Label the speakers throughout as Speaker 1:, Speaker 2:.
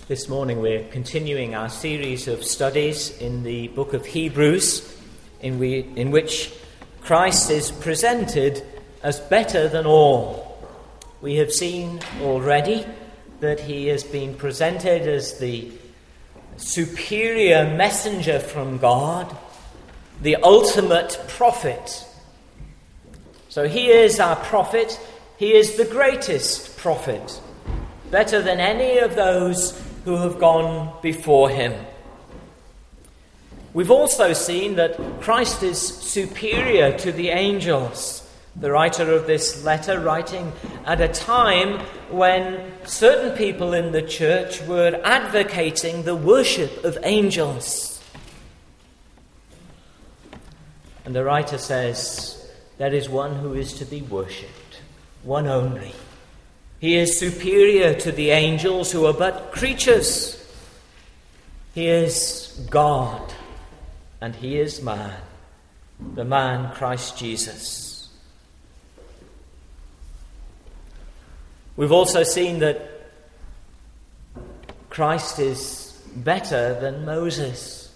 Speaker 1: This morning we're continuing our series of studies in the book of Hebrews, in which Christ is presented as better than all. We have seen already that he has been presented as the superior messenger from God, the ultimate prophet. So he is our prophet. He is the greatest prophet, better than any of those who have gone before him. We've also seen that Christ is superior to the angels. The writer of this letter writing at a time when certain people in the church were advocating the worship of angels. And the writer says, there is one who is to be worshipped, one only. He is superior to the angels who are but creatures. He is God, and he is man, the man Christ Jesus. We've also seen that Christ is better than Moses.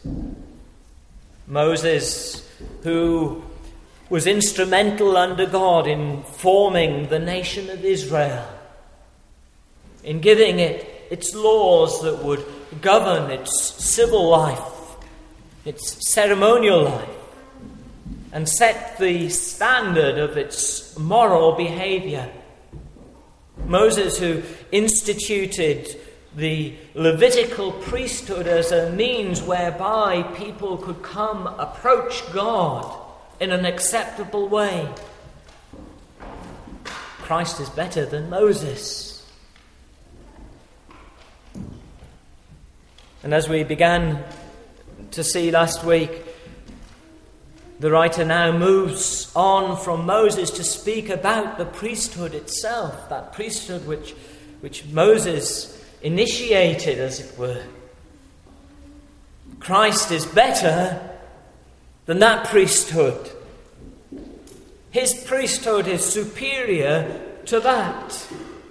Speaker 1: Moses, who was instrumental under God in forming the nation of Israel, in giving it its laws that would govern its civil life, its ceremonial life, and set the standard of its moral behavior. Moses, who instituted the Levitical priesthood as a means whereby people could approach God in an acceptable way. Christ is better than Moses. And as we began to see last week, the writer now moves on from Moses to speak about the priesthood itself, that priesthood which Moses initiated, as it were. Christ is better than that priesthood. His priesthood is superior to that.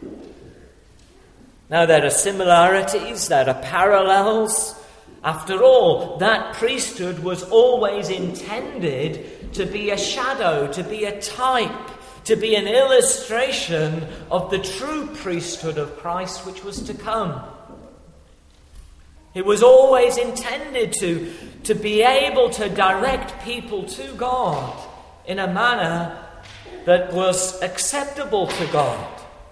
Speaker 1: Now, there are similarities, there are parallels. After all, that priesthood was always intended to be a shadow, to be a type, to be an illustration of the true priesthood of Christ which was to come. It was always intended to be able to direct people to God in a manner that was acceptable to God.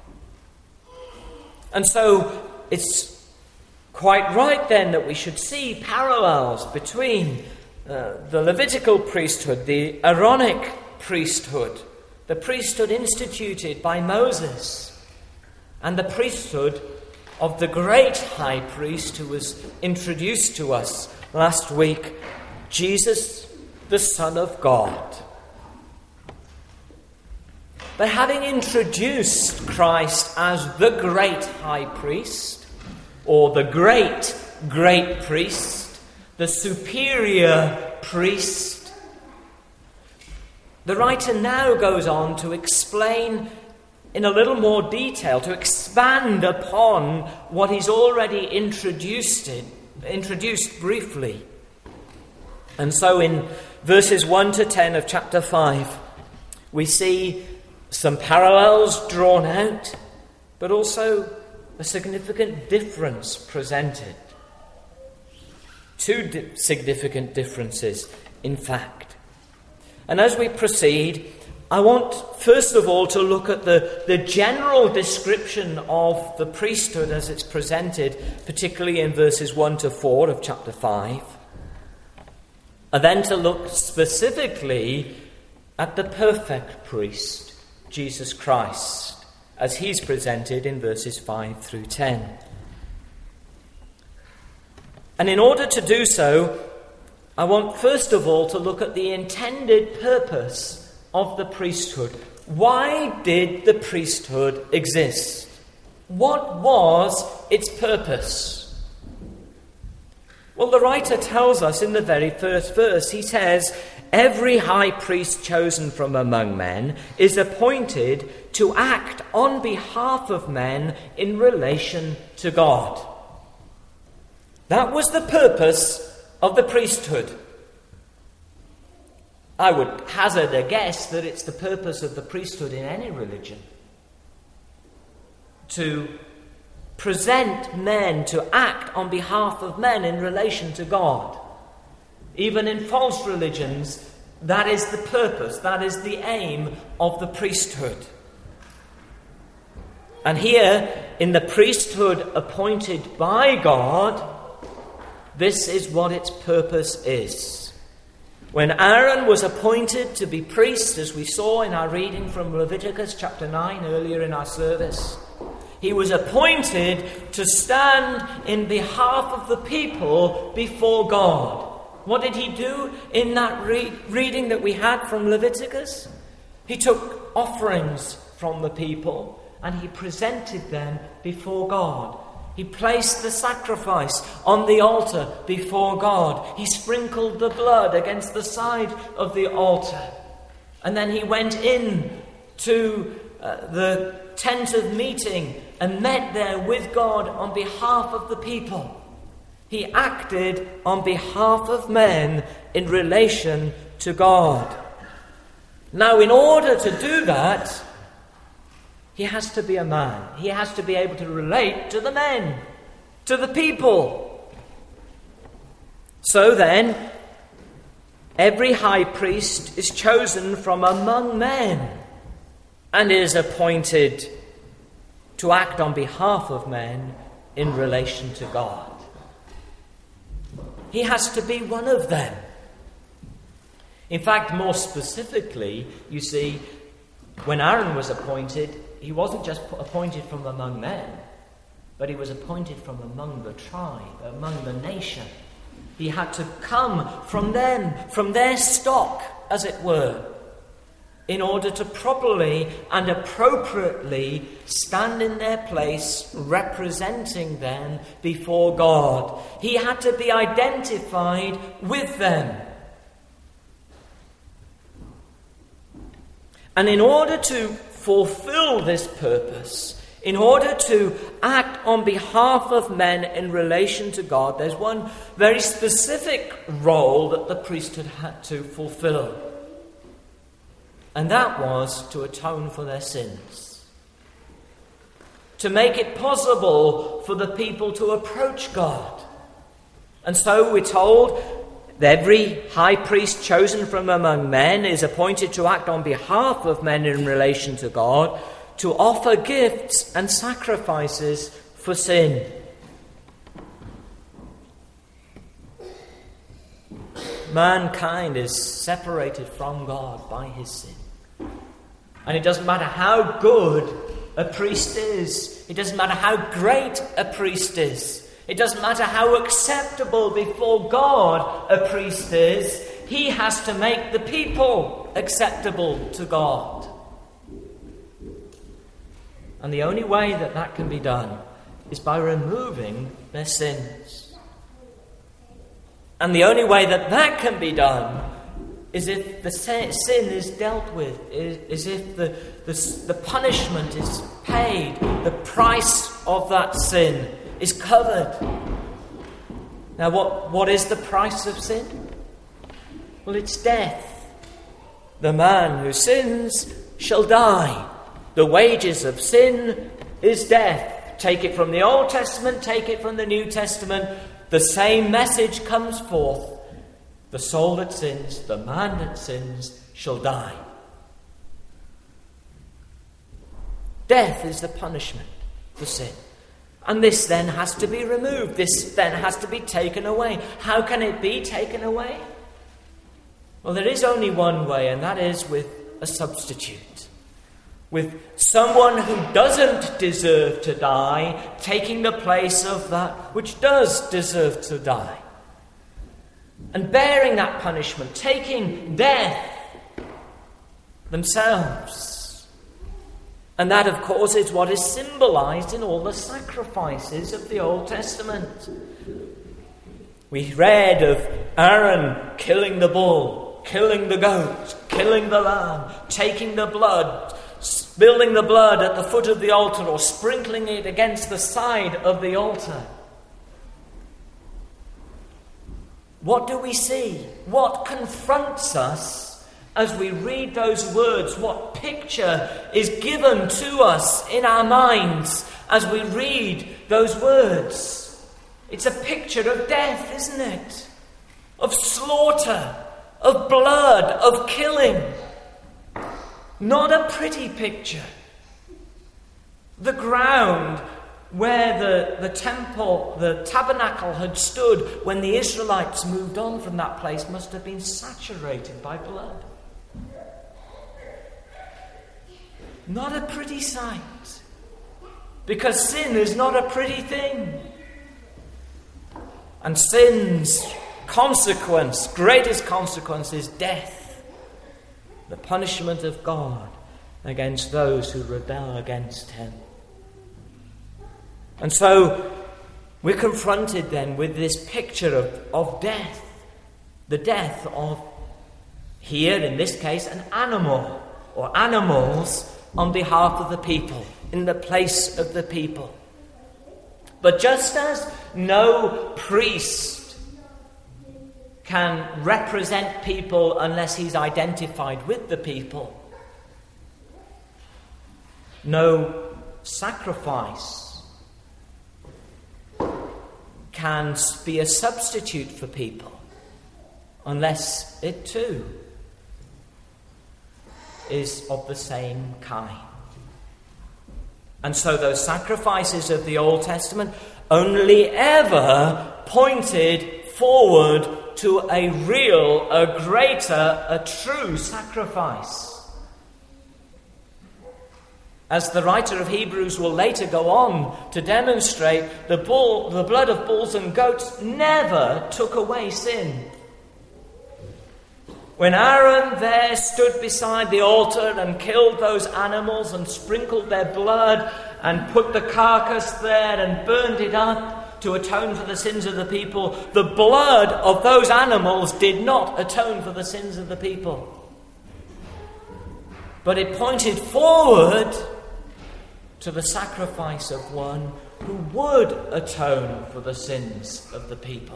Speaker 1: And so it's quite right then that we should see parallels between the Levitical priesthood, the Aaronic priesthood, the priesthood instituted by Moses, and the priesthood of the great high priest who was introduced to us last week, Jesus, the Son of God. But having introduced Christ as the great high priest, or the great priest, the superior priest, the writer now goes on to explain in a little more detail, to expand upon what he's already introduced briefly. And so in verses 1 to 10 of chapter 5, we see some parallels drawn out, but also a significant difference presented. Two significant differences, in fact. And as we proceed, I want first of all to look at the general description of the priesthood as it's presented, particularly in verses 1 to 4 of chapter 5. And then to look specifically at the perfect priest, Jesus Christ, as he's presented in verses 5 through 10. And in order to do so, I want first of all to look at the intended purpose of the priesthood. Why did the priesthood exist? What was its purpose? Well, the writer tells us in the very first verse, he says, every high priest chosen from among men is appointed to act on behalf of men in relation to God. That was the purpose of the priesthood. I would hazard a guess that it's the purpose of the priesthood in any religion. To present men, to act on behalf of men in relation to God. Even in false religions, that is the purpose, that is the aim of the priesthood. And here, in the priesthood appointed by God, this is what its purpose is. When Aaron was appointed to be priest, as we saw in our reading from Leviticus chapter 9 earlier in our service, he was appointed to stand in behalf of the people before God. What did he do in that reading that we had from Leviticus? He took offerings from the people and he presented them before God. He placed the sacrifice on the altar before God. He sprinkled the blood against the side of the altar. And then he went in to the tent of meeting and met there with God on behalf of the people. He acted on behalf of men in relation to God. Now, in order to do that, he has to be a man. He has to be able to relate to the men, to the people. So then, every high priest is chosen from among men and is appointed to act on behalf of men in relation to God. He has to be one of them. In fact, more specifically, you see, when Aaron was appointed, he wasn't just appointed from among men, but he was appointed from among the tribe, among the nation. He had to come from them, from their stock, as it were, in order to properly and appropriately stand in their place, representing them before God. He had to be identified with them. And in order to fulfill this purpose, in order to act on behalf of men in relation to God, there's one very specific role that the priesthood had to fulfill. And that was to atone for their sins. To make it possible for the people to approach God. And so we're told that every high priest chosen from among men is appointed to act on behalf of men in relation to God, to offer gifts and sacrifices for sin. Mankind is separated from God by his sin. And it doesn't matter how good a priest is. It doesn't matter how great a priest is. It doesn't matter how acceptable before God a priest is. He has to make the people acceptable to God. And the only way that that can be done is by removing their sins. And the only way that that can be done is if the sin is dealt with, is if the punishment is paid, the price of that sin is covered. Now, what is the price of sin? Well, it's death. The man who sins shall die. The wages of sin is death. Take it from the Old Testament, take it from the New Testament. The same message comes forth. The soul that sins, the man that sins, shall die. Death is the punishment for sin. And this then has to be removed. This then has to be taken away. How can it be taken away? Well, there is only one way, and that is with a substitute. With someone who doesn't deserve to die, taking the place of that which does deserve to die. And bearing that punishment, taking death themselves. And that, of course, is what is symbolized in all the sacrifices of the Old Testament. We read of Aaron killing the bull, killing the goat, killing the lamb, taking the blood, spilling the blood at the foot of the altar or sprinkling it against the side of the altar. What do we see? What confronts us as we read those words? What picture is given to us in our minds as we read those words? It's a picture of death, isn't it? Of slaughter, of blood, of killing. Not a pretty picture. The ground where the temple, the tabernacle had stood when the Israelites moved on from that place must have been saturated by blood. Not a pretty sight. Because sin is not a pretty thing. And sin's consequence, greatest consequence, is death. The punishment of God against those who rebel against him. And so we're confronted then with this picture of death. The death of, here in this case, an animal or animals on behalf of the people, in the place of the people. But just as no priest can represent people unless he's identified with the people, no sacrifice can be a substitute for people unless it too is of the same kind. And so those sacrifices of the Old Testament only ever pointed forward to a real, a greater, a true sacrifice. As the writer of Hebrews will later go on to demonstrate, the blood of bulls and goats never took away sin. When Aaron there stood beside the altar and killed those animals and sprinkled their blood and put the carcass there and burned it up to atone for the sins of the people, the blood of those animals did not atone for the sins of the people. But it pointed forward to the sacrifice of one who would atone for the sins of the people.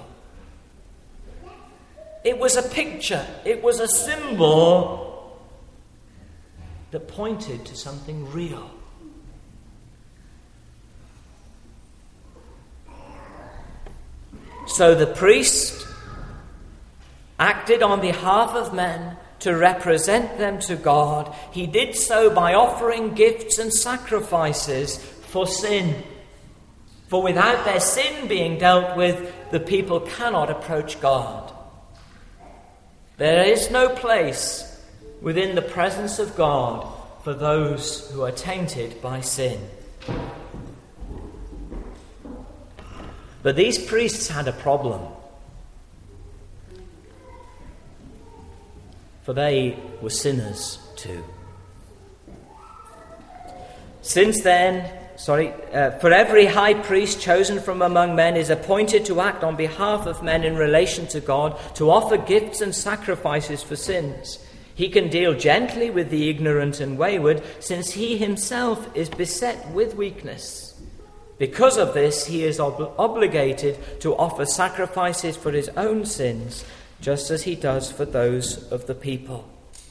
Speaker 1: It was a picture, it was a symbol that pointed to something real. So the priest acted on behalf of men to represent them to God. He did so by offering gifts and sacrifices for sin. For without their sin being dealt with, the people cannot approach God. There is no place within the presence of God for those who are tainted by sin. But these priests had a problem. For they were sinners too. For every high priest chosen from among men is appointed to act on behalf of men in relation to God, to offer gifts and sacrifices for sins. He can deal gently with the ignorant and wayward, since he himself is beset with weakness. Because of this, he is obligated to offer sacrifices for his own sins, just as he does for those of the people.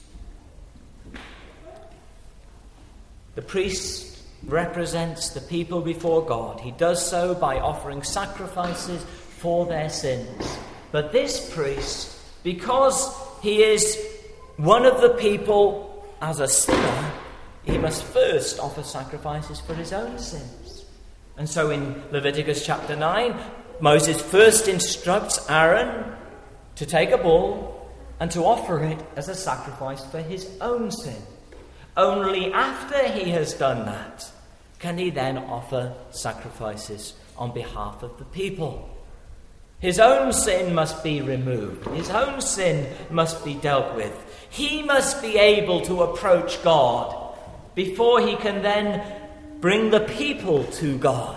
Speaker 1: The priest represents the people before God. He does so by offering sacrifices for their sins. But this priest, because he is one of the people as a sinner, he must first offer sacrifices for his own sins. And so in Leviticus chapter 9, Moses first instructs Aaron to take a bull and to offer it as a sacrifice for his own sin. Only after he has done that can he then offer sacrifices on behalf of the people. His own sin must be removed. His own sin must be dealt with. He must be able to approach God before he can then bring the people to God.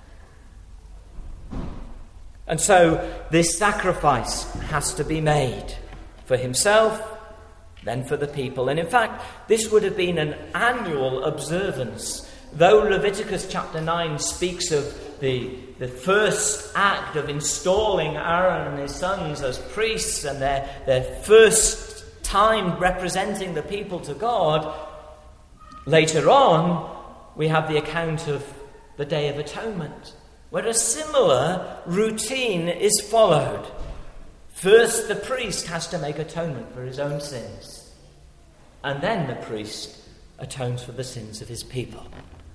Speaker 1: And so this sacrifice has to be made for himself, then for the people. And in fact, this would have been an annual observance. Though Leviticus chapter 9 speaks of the first act of installing Aaron and his sons as priests and their first time representing the people to God, later on we have the account of the Day of Atonement, where a similar routine is followed. First, the priest has to make atonement for his own sins, and then the priest atones for the sins of his people.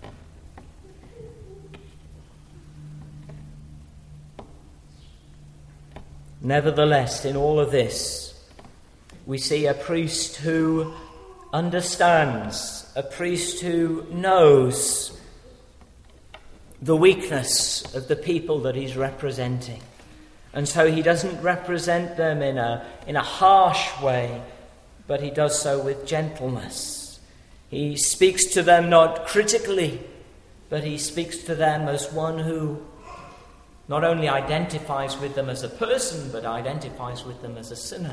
Speaker 1: Nevertheless, in all of this, we see a priest who understands, a priest who knows the weakness of the people that he's representing. And so he doesn't represent them in a harsh way, but he does so with gentleness. He speaks to them not critically, but he speaks to them as one who not only identifies with them as a person, but identifies with them as a sinner.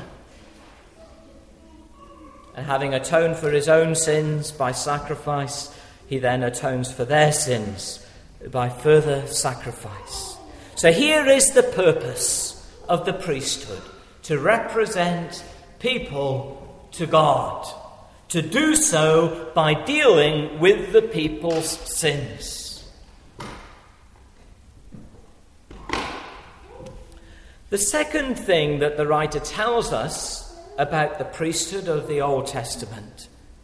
Speaker 1: And having atoned for his own sins by sacrifice, he then atones for their sins by further sacrifice. So here is the purpose of the priesthood: to represent people to God, to do so by dealing with the people's sins. The second thing that the writer tells us about the priesthood of the Old Testament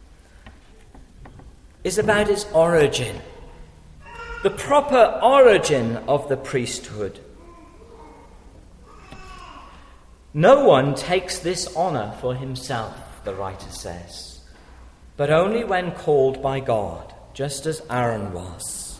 Speaker 1: is about its origin. The proper origin of the priesthood. No one takes this honor for himself, the writer says, but only when called by God, just as Aaron was.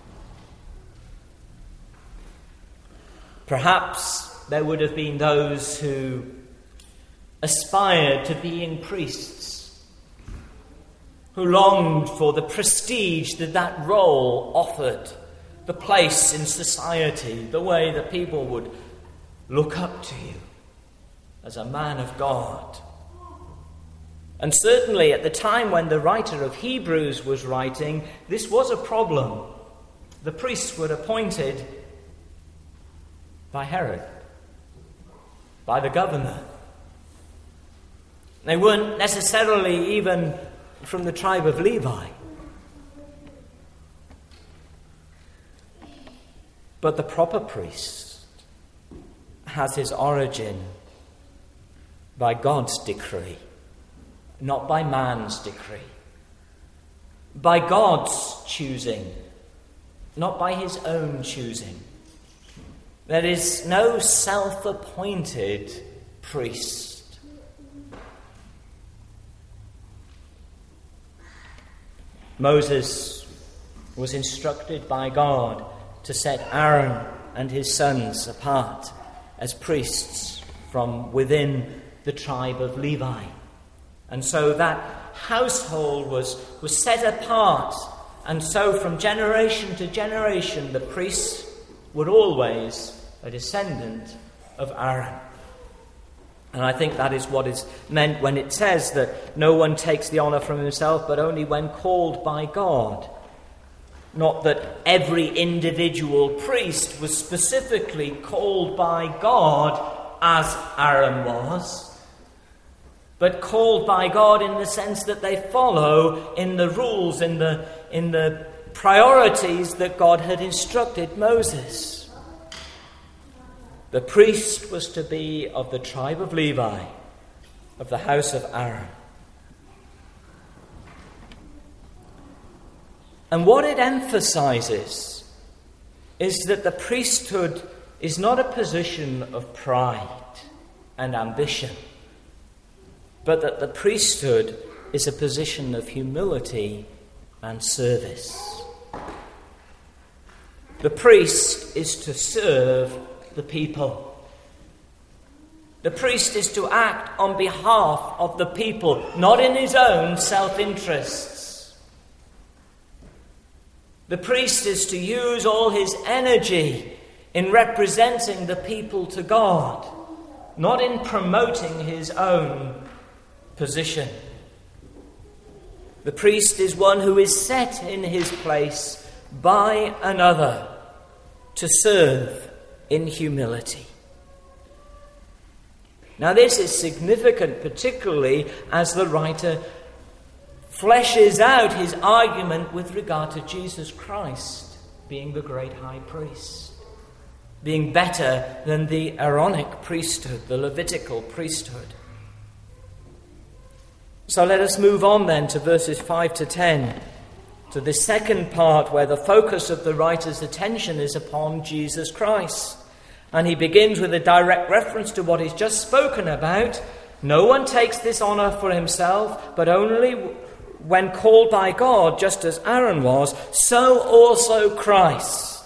Speaker 1: Perhaps there would have been those who aspired to being priests, who longed for the prestige that role offered, the place in society, the way that people would look up to you as a man of God. And certainly at the time when the writer of Hebrews was writing, this was a problem. The priests were appointed by Herod, by the governor. They weren't necessarily even from the tribe of Levi. But the proper priest has his origin by God's decree, not by man's decree. By God's choosing, not by his own choosing. There is no self-appointed priest. Moses was instructed by God to set Aaron and his sons apart as priests from within the tribe of Levi. And so that household was set apart. And so from generation to generation, the priests were always a descendant of Aaron. And I think that is what is meant when it says that no one takes the honor from himself, but only when called by God. Not that every individual priest was specifically called by God as Aaron was, but called by God in the sense that they follow in the rules, in the priorities that God had instructed Moses. The priest was to be of the tribe of Levi, of the house of Aaron. And what it emphasizes is that the priesthood is not a position of pride and ambition, but that the priesthood is a position of humility and service. The priest is to serve the people. The priest is to act on behalf of the people, not in his own self-interests. The priest is to use all his energy in representing the people to God, not in promoting his own position. The priest is one who is set in his place by another, to serve in humility. Now this is significant, particularly as the writer fleshes out his argument with regard to Jesus Christ being the great high priest, being better than the Aaronic priesthood, the Levitical priesthood. So let us move on then to verses 5 to 10, to the second part where the focus of the writer's attention is upon Jesus Christ. And he begins with a direct reference to what he's just spoken about. No one takes this honor for himself, but only when called by God, just as Aaron was, so also Christ.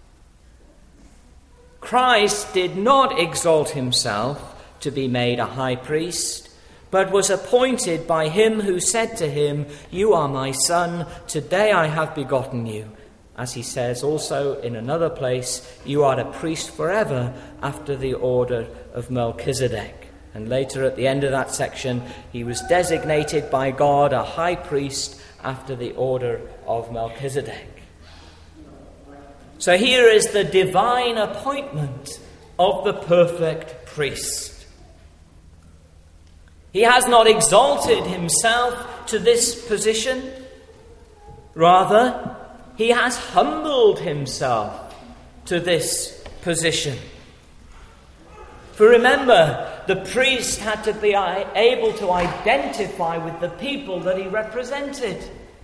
Speaker 1: Christ did not exalt himself to be made a high priest, but was appointed by him who said to him, "You are my son, today I have begotten you." As he says also in another place, "You are a priest forever after the order of Melchizedek." And later at the end of that section, he was designated by God a high priest after the order of Melchizedek. So here is the divine appointment of the perfect priest. He has not exalted himself to this position. Rather, he has humbled himself to this position. For remember, the priest had to be able to identify with the people that he represented.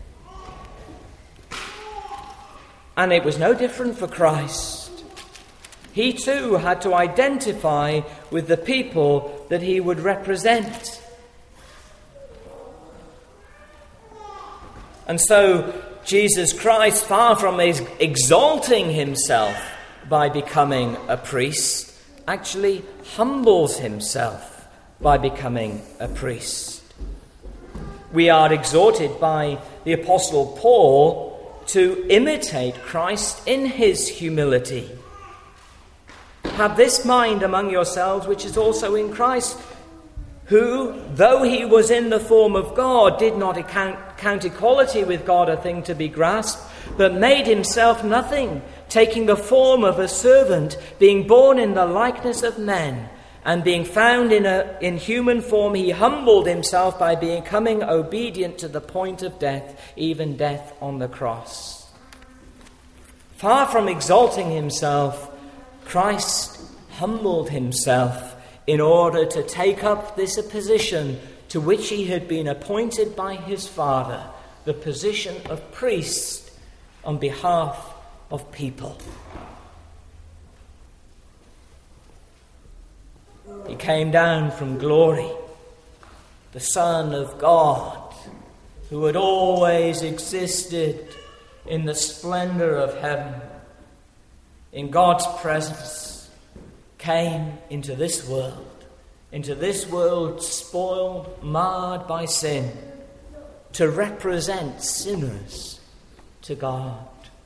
Speaker 1: And it was no different for Christ. He too had to identify with the people that he would represent. And so Jesus Christ, far from exalting himself by becoming a priest, actually humbles himself by becoming a priest. We are exhorted by the Apostle Paul to imitate Christ in his humility. Have this mind among yourselves, which is also in Christ, who, though he was in the form of God, did not count equality with God a thing to be grasped, but made himself nothing, taking the form of a servant, being born in the likeness of men, and being found in human form, he humbled himself by becoming obedient to the point of death, even death on the cross. Far from exalting himself, Christ humbled himself in order to take up this position to which he had been appointed by his Father, the position of priest on behalf of people. He came down from glory, the Son of God, who had always existed in the splendor of heaven, in God's presence, came into this world spoiled, marred by sin, to represent sinners to God.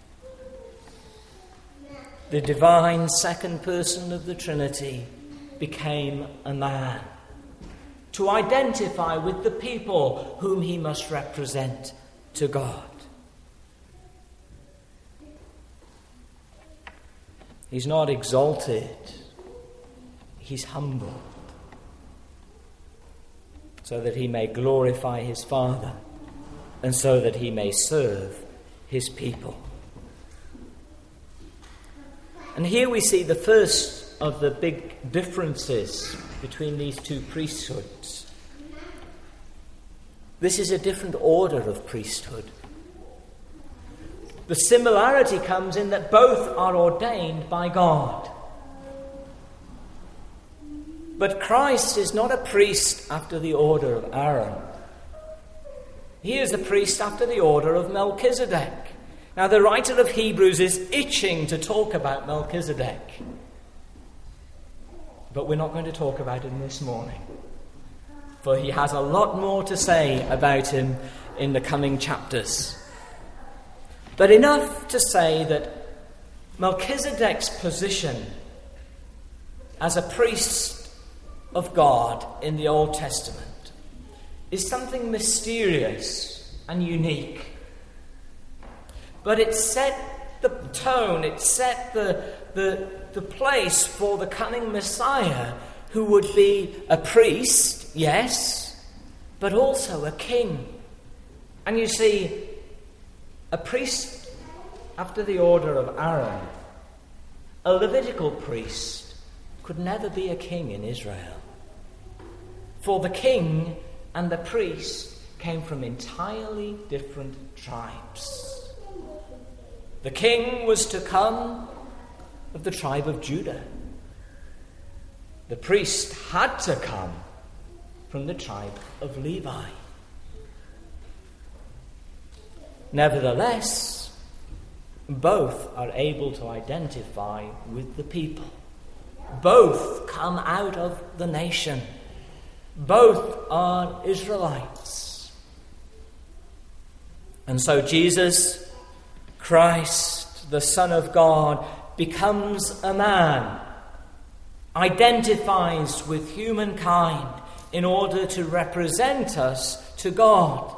Speaker 1: The divine second person of the Trinity became a man to identify with the people whom he must represent to God. He's not exalted, he's humbled, so that he may glorify his Father and so that he may serve his people. And here we see the first of the big differences between these two priesthoods. This is a different order of priesthood. The similarity comes in that both are ordained by God. But Christ is not a priest after the order of Aaron. He is a priest after the order of Melchizedek. Now, the writer of Hebrews is itching to talk about Melchizedek. But we're not going to talk about him this morning, for he has a lot more to say about him in the coming chapters. But enough to say that Melchizedek's position as a priest of God in the Old Testament is something mysterious and unique. But it's set the tone, it set the place for the coming Messiah, who would be a priest, yes, but also a king. And you see, a priest after the order of Aaron, a Levitical priest, could never be a king in Israel. For the king and the priest came from entirely different tribes. The king was to come of the tribe of Judah. The priest had to come from the tribe of Levi. Nevertheless, both are able to identify with the people. Both come out of the nation. Both are Israelites. And so Jesus, Christ, the Son of God, becomes a man, identifies with humankind in order to represent us to God.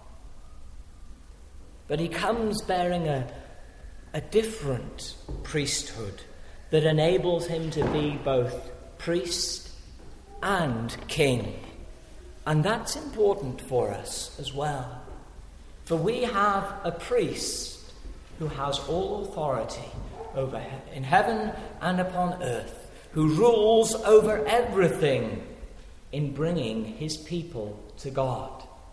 Speaker 1: But he comes bearing a different priesthood that enables him to be both priest and king. And that's important for us as well. For we have a priest who has all authority over in heaven and upon earth, who rules over everything in bringing his people to God.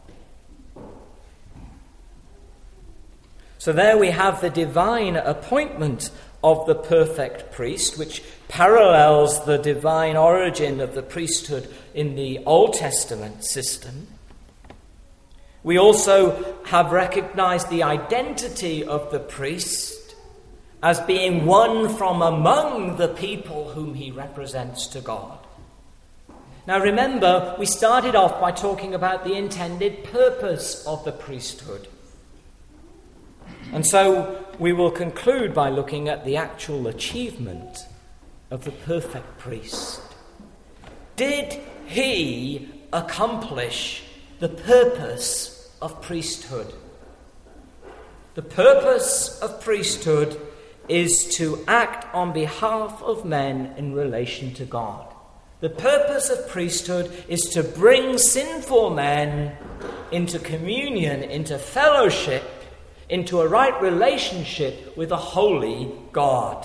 Speaker 1: So there we have the divine appointment of the perfect priest, which parallels the divine origin of the priesthood in the Old Testament system. We also have recognized the identity of the priest as being one from among the people whom he represents to God. Now remember, we started off by talking about the intended purpose of the priesthood. And so we will conclude by looking at the actual achievement of the perfect priest. Did he accomplish the purpose of priesthood? The purpose of priesthood is to act on behalf of men in relation to God. The purpose of priesthood is to bring sinful men into communion, into fellowship, into a right relationship with a holy God.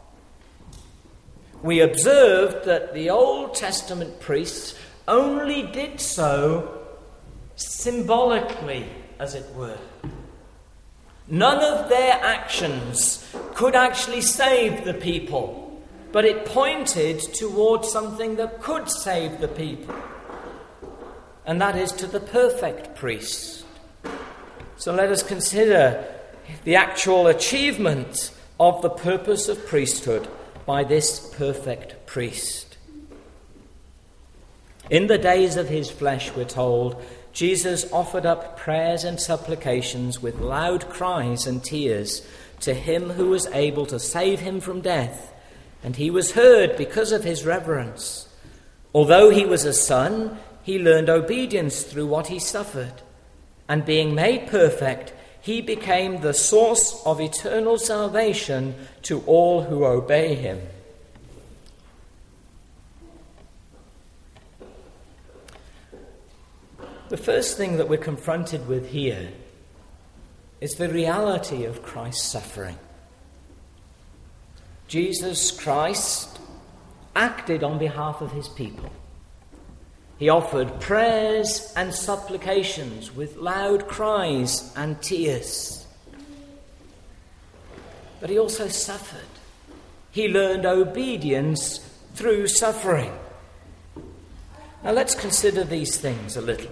Speaker 1: We observed that the Old Testament priests only did so symbolically, as it were. None of their actions could actually save the people, but it pointed towards something that could save the people, and that is to the perfect priest. So let us consider the actual achievement of the purpose of priesthood by this perfect priest. In the days of his flesh, we're told, Jesus offered up prayers and supplications with loud cries and tears to him who was able to save him from death, and he was heard because of his reverence. Although he was a son, he learned obedience through what he suffered. And being made perfect, he became the source of eternal salvation to all who obey him. The first thing that we're confronted with here is the reality of Christ's suffering. Jesus Christ acted on behalf of his people. He offered prayers and supplications with loud cries and tears. But he also suffered. He learned obedience through suffering. Now let's consider these things a little.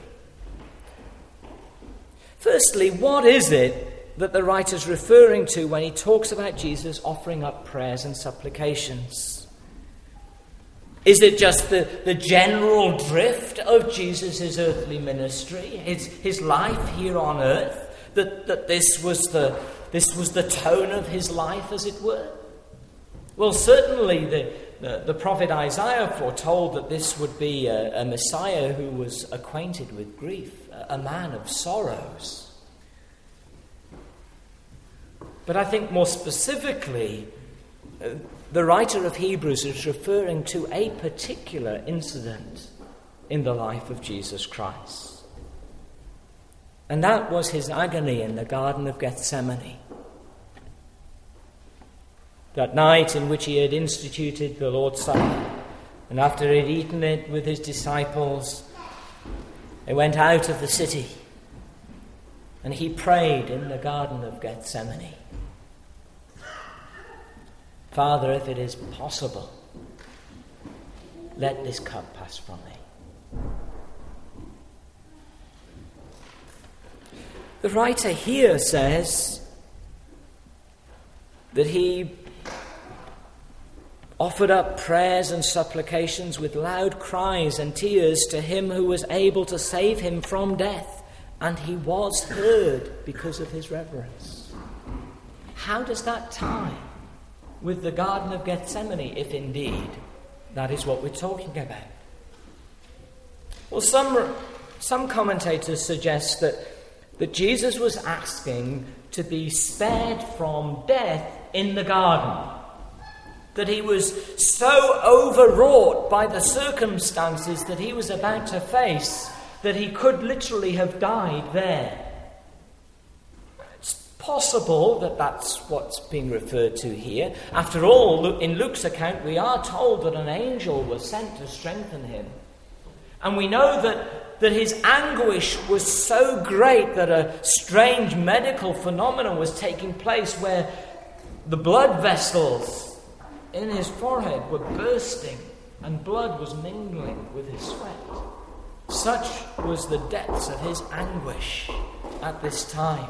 Speaker 1: Firstly, what is it that the writer's referring to when he talks about Jesus offering up prayers and supplications? Is it just the general drift of Jesus' earthly ministry, his life here on earth, that this was the tone of his life, as it were? Well, certainly the prophet Isaiah foretold that this would be a Messiah who was acquainted with grief, a man of sorrows. But I think more specifically, the writer of Hebrews is referring to a particular incident in the life of Jesus Christ. And that was his agony in the Garden of Gethsemane. That night in which he had instituted the Lord's Supper, and after he had eaten it with his disciples, they went out of the city, and he prayed in the Garden of Gethsemane, Father, if it is possible, let this cup pass from me. The writer here says that he offered up prayers and supplications with loud cries and tears to him who was able to save him from death, and he was heard because of his reverence. How does that tie with the Garden of Gethsemane, if indeed that is what we're talking about? Well, some commentators suggest that Jesus was asking to be spared from death in the garden, that he was so overwrought by the circumstances that he was about to face that he could literally have died there. It's possible that that's what's being referred to here. After all, in Luke's account, we are told that an angel was sent to strengthen him. And we know that his anguish was so great that a strange medical phenomenon was taking place where the blood vessels in his forehead were bursting and blood was mingling with his sweat. Such was the depths of his anguish at this time.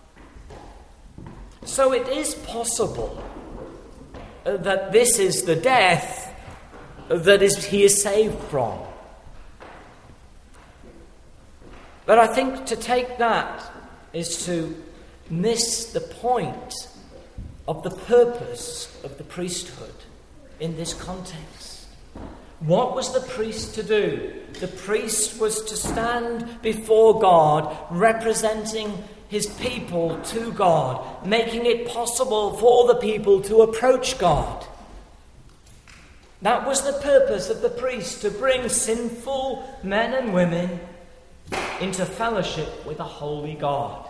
Speaker 1: So it is possible that this is the death that he is saved from. But I think to take that is to miss the point of the purpose of the priesthood in this context. What was the priest to do? The priest was to stand before God, representing his people to God, making it possible for the people to approach God. That was the purpose of the priest, to bring sinful men and women into fellowship with a holy God.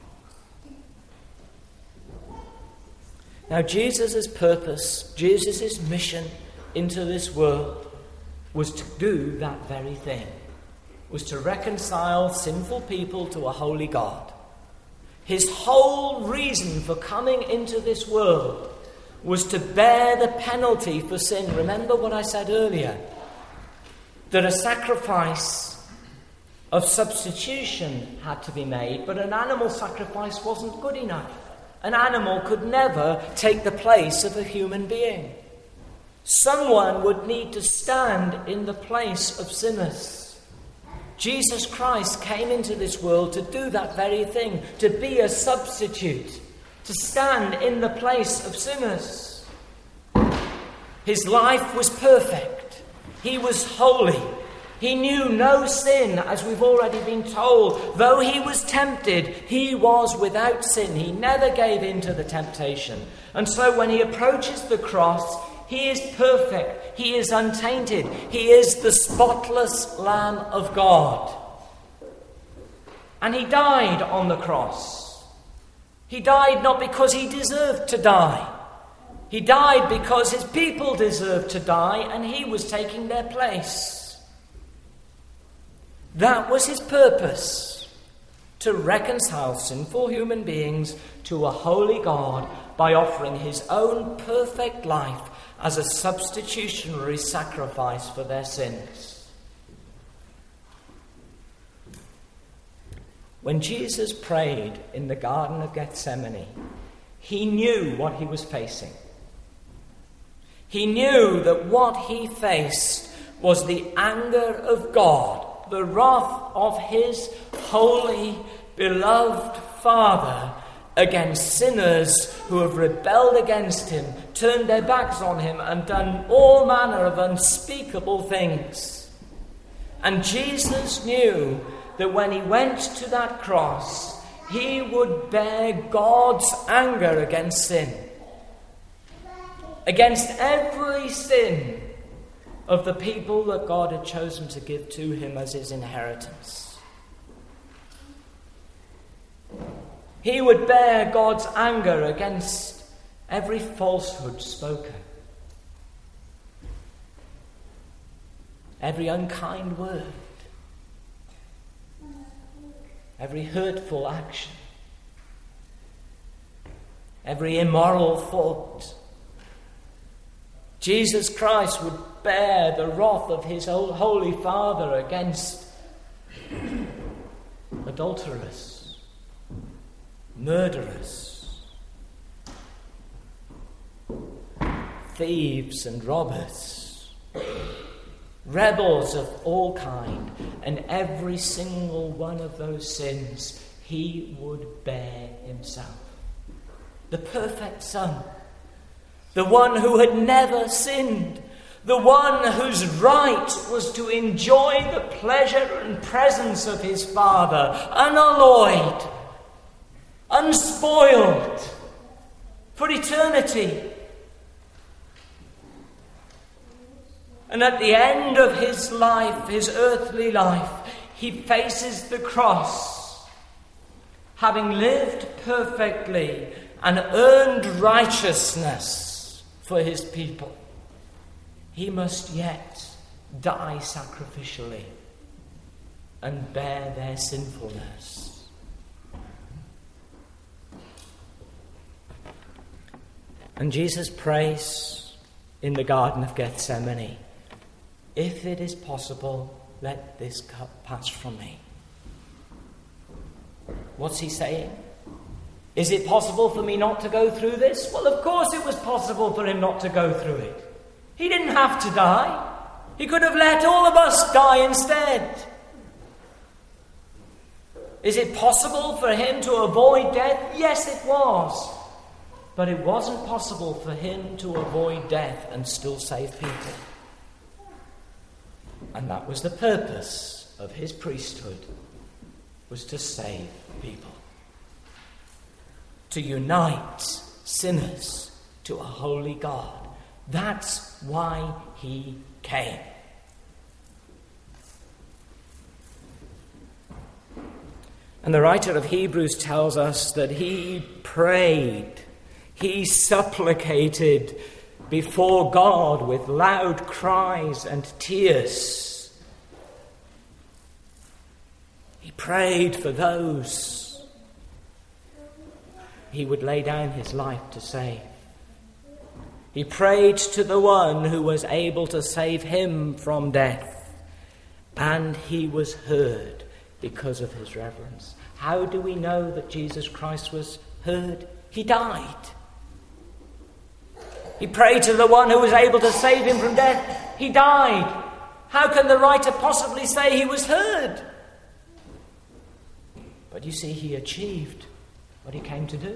Speaker 1: Now, Jesus' purpose, Jesus' mission into this world was to do that very thing, was to reconcile sinful people to a holy God. His whole reason for coming into this world was to bear the penalty for sin. Remember what I said earlier, that a sacrifice of substitution had to be made, but an animal sacrifice wasn't good enough. An animal could never take the place of a human being. Someone would need to stand in the place of sinners. Jesus Christ came into this world to do that very thing, to be a substitute, to stand in the place of sinners. His life was perfect. He was holy. He knew no sin, as we've already been told. Though he was tempted, he was without sin. He never gave in to the temptation. And so when he approaches the cross, he is perfect. He is untainted. He is the spotless Lamb of God. And he died on the cross. He died not because he deserved to die. He died because his people deserved to die, and he was taking their place. That was his purpose, to reconcile sinful human beings to a holy God by offering his own perfect life as a substitutionary sacrifice for their sins. When Jesus prayed in the Garden of Gethsemane, he knew what he was facing. He knew that what he faced was the anger of God, the wrath of his holy, beloved Father against sinners who have rebelled against him, turned their backs on him, and done all manner of unspeakable things. And Jesus knew that when he went to that cross, he would bear God's anger against sin. Against every sin of the people that God had chosen to give to him as his inheritance. He would bear God's anger against every falsehood spoken, every unkind word, every hurtful action, every immoral thought. Jesus Christ would bear the wrath of his Holy Father against adulterers, murderers, thieves and robbers, rebels of all kind, and every single one of those sins he would bear himself. The perfect Son, the one who had never sinned, the one whose right was to enjoy the pleasure and presence of his Father, unalloyed, unspoiled, for eternity. And at the end of his life, his earthly life, he faces the cross, having lived perfectly and earned righteousness for his people. He must yet die sacrificially and bear their sinfulness. And Jesus prays in the Garden of Gethsemane, "If it is possible, let this cup pass from me." What's he saying? Is it possible for me not to go through this? Well, of course it was possible for him not to go through it. He didn't have to die. He could have let all of us die instead. Is it possible for him to avoid death? Yes, it was. But it wasn't possible for him to avoid death and still save people. And that was the purpose of his priesthood, was to save people. To unite sinners to a holy God. That's why he came. And the writer of Hebrews tells us that he prayed, he supplicated before God with loud cries and tears. He prayed for those he would lay down his life to save. He prayed to the one who was able to save him from death, and he was heard because of his reverence. How do we know that Jesus Christ was heard? He died. He prayed to the one who was able to save him from death. He died. How can the writer possibly say he was heard? But you see, he achieved what he came to do.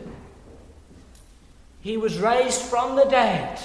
Speaker 1: He was raised from the dead.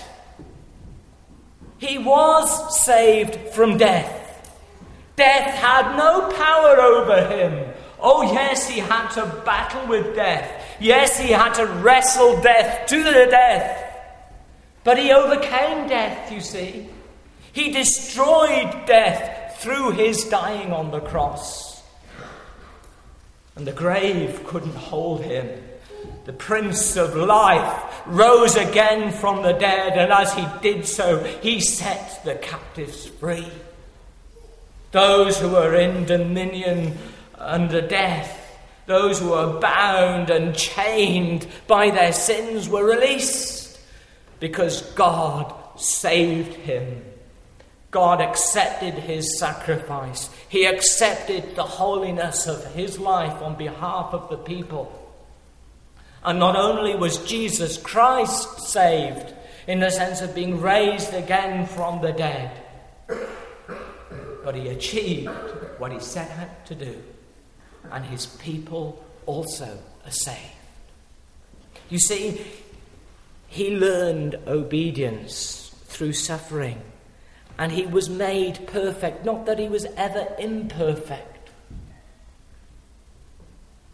Speaker 1: He was saved from death. Death had no power over him. Oh yes, he had to battle with death. Yes, he had to wrestle death to the death. But he overcame death, you see. He destroyed death through his dying on the cross. And the grave couldn't hold him. The Prince of Life rose again from the dead, and as he did so, he set the captives free. Those who were in dominion under death, those who were bound and chained by their sins, were released because God saved him. God accepted his sacrifice. He accepted the holiness of his life on behalf of the people. And not only was Jesus Christ saved in the sense of being raised again from the dead, but he achieved what he set out to do. And his people also are saved. You see, he learned obedience through suffering. And he was made perfect, not that he was ever imperfect.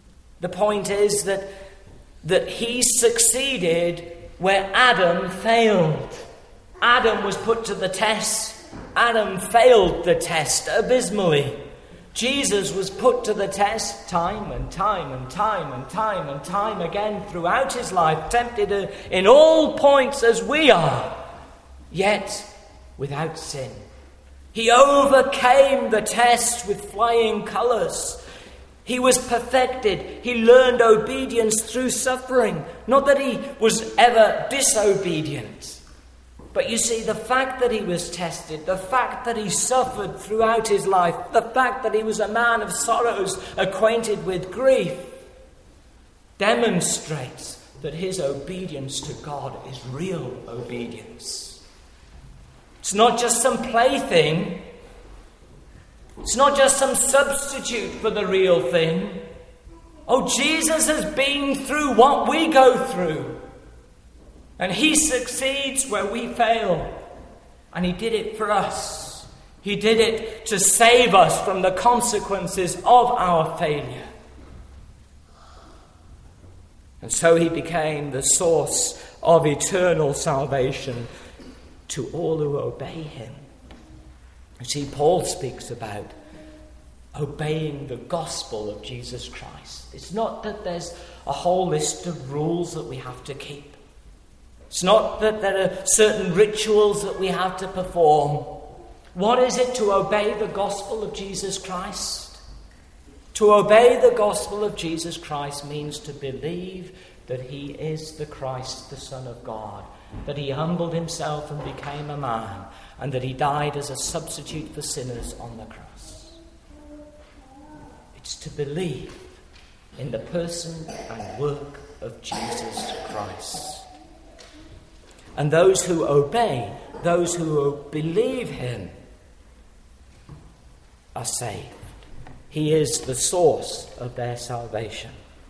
Speaker 1: The point is that he succeeded where Adam failed. Adam was put to the test. Adam failed the test abysmally. Jesus was put to the test time and time and time and time and time again throughout his life, tempted in all points as we are, yet without sin. He overcame the test with flying colours. He was perfected. He learned obedience through suffering. Not that he was ever disobedient. But you see, the fact that he was tested, the fact that he suffered throughout his life, the fact that he was a man of sorrows, acquainted with grief, demonstrates that his obedience to God is real obedience. It's not just some plaything. It's not just some substitute for the real thing. Oh, Jesus has been through what we go through. And he succeeds where we fail. And he did it for us. He did it to save us from the consequences of our failure. And so he became the source of eternal salvation to all who obey him. You see, Paul speaks about obeying the gospel of Jesus Christ. It's not that there's a whole list of rules that we have to keep. It's not that there are certain rituals that we have to perform. What is it to obey the gospel of Jesus Christ? To obey the gospel of Jesus Christ means to believe that he is the Christ, the Son of God, that he humbled himself and became a man, and that he died as a substitute for sinners on the cross. It's to believe in the person and work of Jesus Christ. And those who obey, those who believe him, are saved. He is the source of their salvation.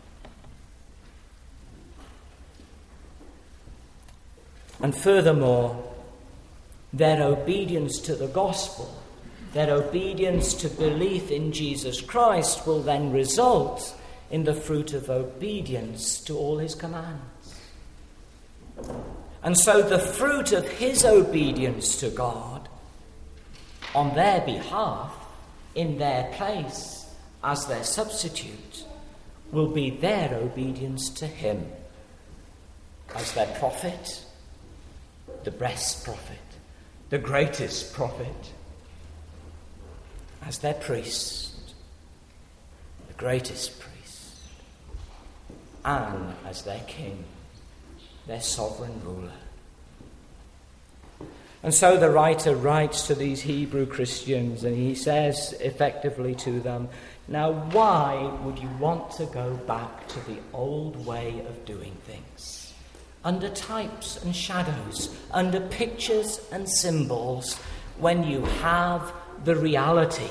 Speaker 1: And furthermore, their obedience to the gospel, their obedience to belief in Jesus Christ will then result in the fruit of obedience to all his commands. And so the fruit of his obedience to God on their behalf, in their place, as their substitute, will be their obedience to him as their prophet, the best prophet, the greatest prophet, as their priest, the greatest priest, and as their king, their sovereign ruler. And so the writer writes to these Hebrew Christians, and he says effectively to them, now why would you want to go back to the old way of doing things? Under types and shadows, under pictures and symbols, when you have the reality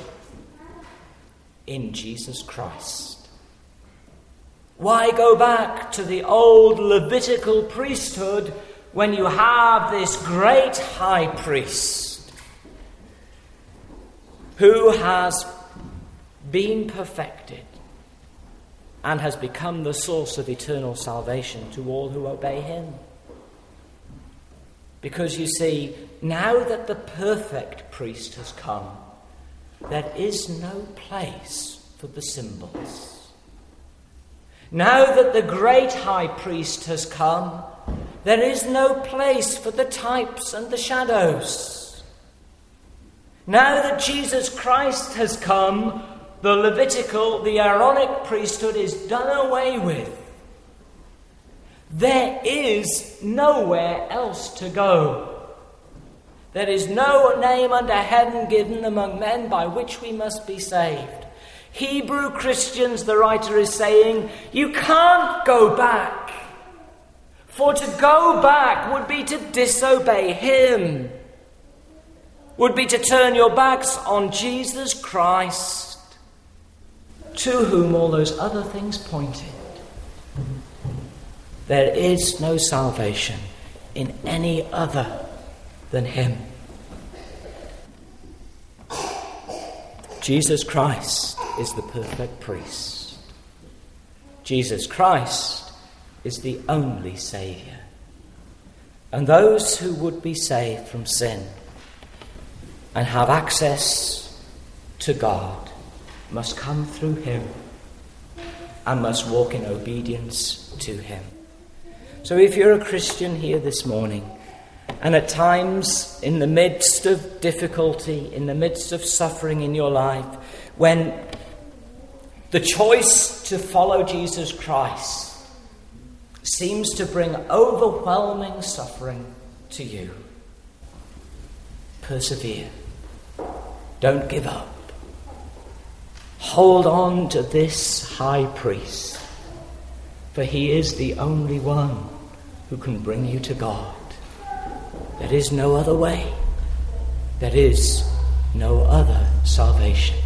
Speaker 1: in Jesus Christ. Why go back to the old Levitical priesthood when you have this great high priest who has been perfected and has become the source of eternal salvation to all who obey him? Because you see, now that the perfect priest has come, there is no place for the symbols. Now that the great high priest has come, there is no place for the types and the shadows. Now that Jesus Christ has come, the Levitical, the Aaronic priesthood is done away with. There is nowhere else to go. There is no name under heaven given among men by which we must be saved. Hebrew Christians, the writer is saying, you can't go back. For to go back would be to disobey him, would be to turn your backs on Jesus Christ, to whom all those other things pointed. There is no salvation in any other than him. Jesus Christ is the perfect priest. Jesus Christ is the only Saviour. And those who would be saved from sin and have access to God must come through him and must walk in obedience to him. So if you're a Christian here this morning, and at times in the midst of difficulty, in the midst of suffering in your life, when the choice to follow Jesus Christ seems to bring overwhelming suffering to you, persevere. Don't give up. Hold on to this high priest, for he is the only one who can bring you to God. There is no other way. There is no other salvation.